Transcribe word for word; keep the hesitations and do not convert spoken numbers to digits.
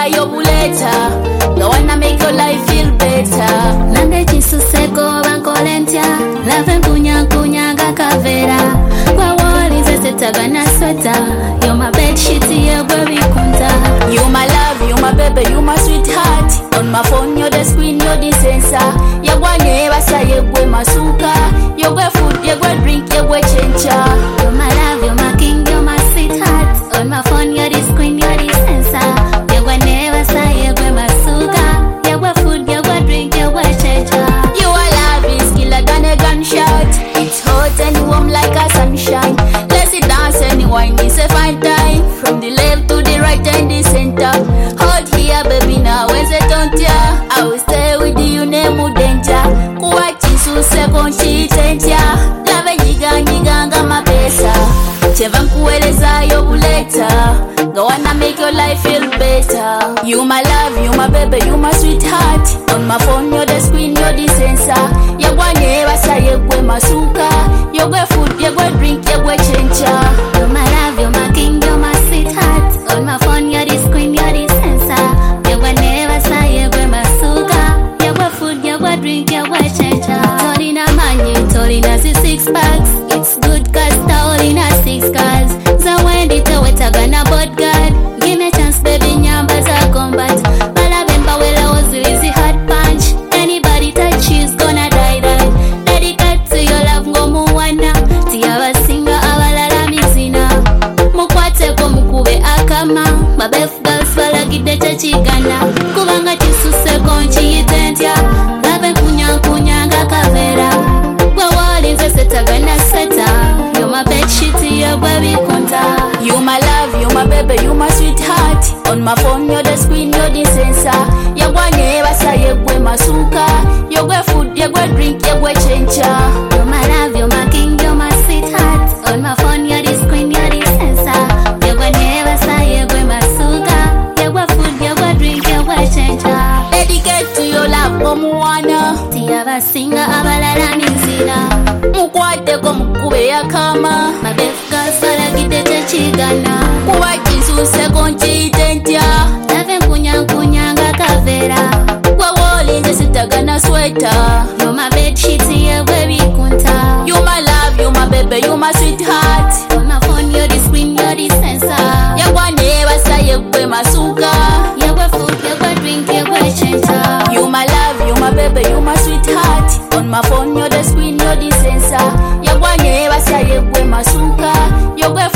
your buleta. The one that make your life feel better. Nande chisuseko bankolentia. Lave kunya kunya gakavera. Kwa wali zesetaga na sweta. You're my bed sheet, yeah, baby kunta. You my love, you my baby, you my sweetheart. On my phone, you're the screen, you're the sensor. You go never say you go masuka. You go food, you go drink, you go chencha. You're my love, you're my king, you're my sweetheart. On my phone, you're the screen, you're the sensor. You go never say you go masuka. You go food, you go drink, you go chencha. Your love is killer than a gunshot. It's hot and warm like a sunshine. Let's sit dance and wine, it's a fine time. From the left to the right and the center. Hot here, baby, now when's it on ya? I will stay with you, name danger. Kuwa chisu seko nchitentia. Lave njiga njiga nga mapesa. Cheva nkueleza yo buleta. Go wanna make your life feel better. You my love, you my baby, you my sweetheart. On my phone, you're the screen, you're the sensor. You go never say you go masuka. You go food, you go drink, you go chencha. You're my love, you're my king, you're my sweetheart. On my phone, you're the screen, you're the sensor. You go never say you go masuka. You go food, you go drink, you go chencha. Tolina money, Tolina si six packs. It's good cause Tolina six cars. So when the Toyota gonna but God. Give me a chance, baby, nyamba za combat. Balabemba wela was easy hard punch. Anybody touch you's gonna die die. Dedicate to your love ngomu wana. Tiyawa singa abalala mizina. Mukwate ko mukube akama. Mabef girls balagide chachigana. Kubanga tisuse konchi yitentia. Lave kunya kunya gakavera. Kwa wali nze setaga na seta. You're my bed sheet, yeah, baby kunta. You my love, you my baby, you my sweetheart. On my phone, you're the screen, you're the sensor. You go never say you go masuka. You go food, you go drink, you go chencha. You're my love, you're my king, you're my sweetheart. On my phone, you're the screen, you're the sensor. You go never say you go masuka. You go food, you go drink, you go chencha. Dedicate to your love, omuwana. Tiyaba singa abalala mizina. Mukwate ko mukube yakama. Mabef girls balagide chachigana. Kuwa chisuse konchitentia. Lave kunya kunya gakavera. Kwa woli nze sitaga na sweta. You're my bed sheet, yeah, baby kunta. You my love, you my baby, you my sweetheart. On my phone, you're the screen, you're the sensor. You go never say you go masuka. You go food, you go drink, you go chencha. You my love, you my baby, you my sweetheart. On my phone, you're the screen, you're the sensor. You go never say you go masuka. You go